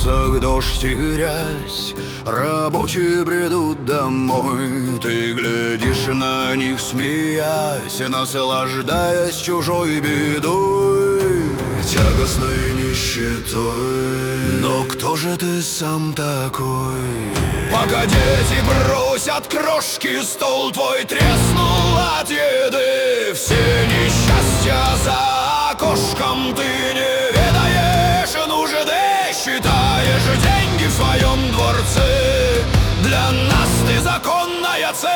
улицах дождь и грязь, рабочие бредут домой. Ты глядишь на них, смеясь, наслаждаясь чужой бедой, тягостной нищетой. Но кто же ты сам такой? Пока дети бросят крошки, стол твой треснул от еды. Все несчастья за окошком ты не ведаешь нужды, считаешь деньги в своем дворце. Для нас ты законная цель.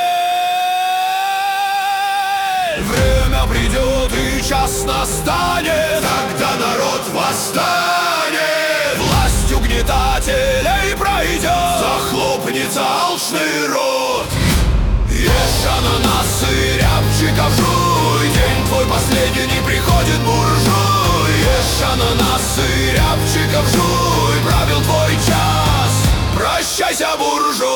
Время придет и час настанет, когда народ восстанет. Власть угнетателей пройдет, захлопнется алчный рот. Ешь ананасы, рябчиков жуй, день твой последний, не приходит буржуй. Ешь ананасы, рябчиков жуй, правил твой час, прощайся, буржуй.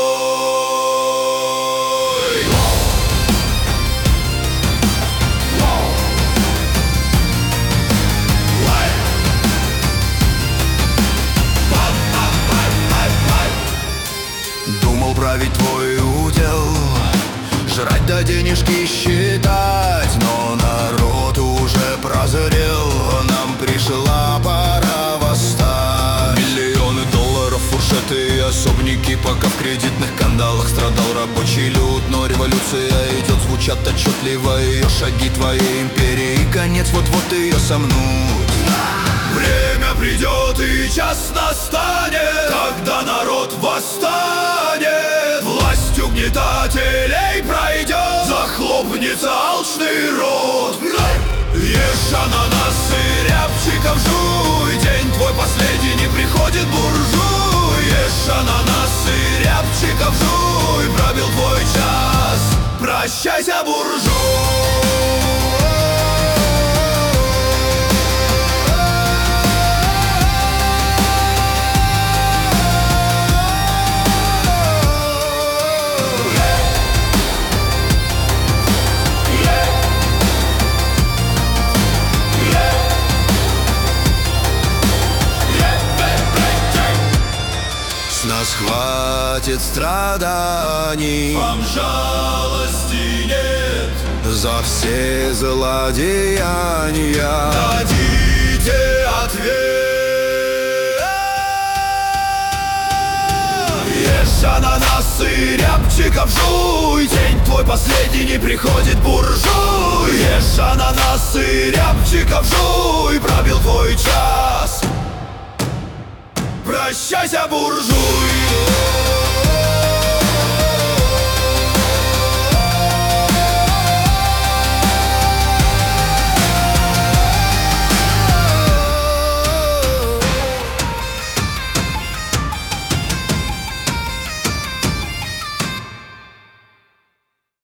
Думал править твой удел, жрать да денежки считать, но народ уже прозрел, нам пришла пора восстать. Миллионы долларов, фуршеты и особники, пока в кредитных кандалах страдал рабочий люд. Но революция идет, звучат отчетливо ее шаги твоей империи, и конец вот-вот ее сомнут. Время придет и час настанет, когда народ восстанет. Власть угнетателей пройдет, захлопнется алчный рот. Ешь ананасы, рябчиков жуй, день твой последний, не приходит буржуй. Ешь ананасы, рябчиков жуй, пробил твой час, прощайся, буржуй. С нас хватит страданий, вам жалости нет за все злодеяния. Дадите ответ. Ешь ананасы, рябчиков жуй, день твой последний, не приходит буржуй. Ешь ананасы, рябчиков жуй, пробил твой час, прощайся, буржуй.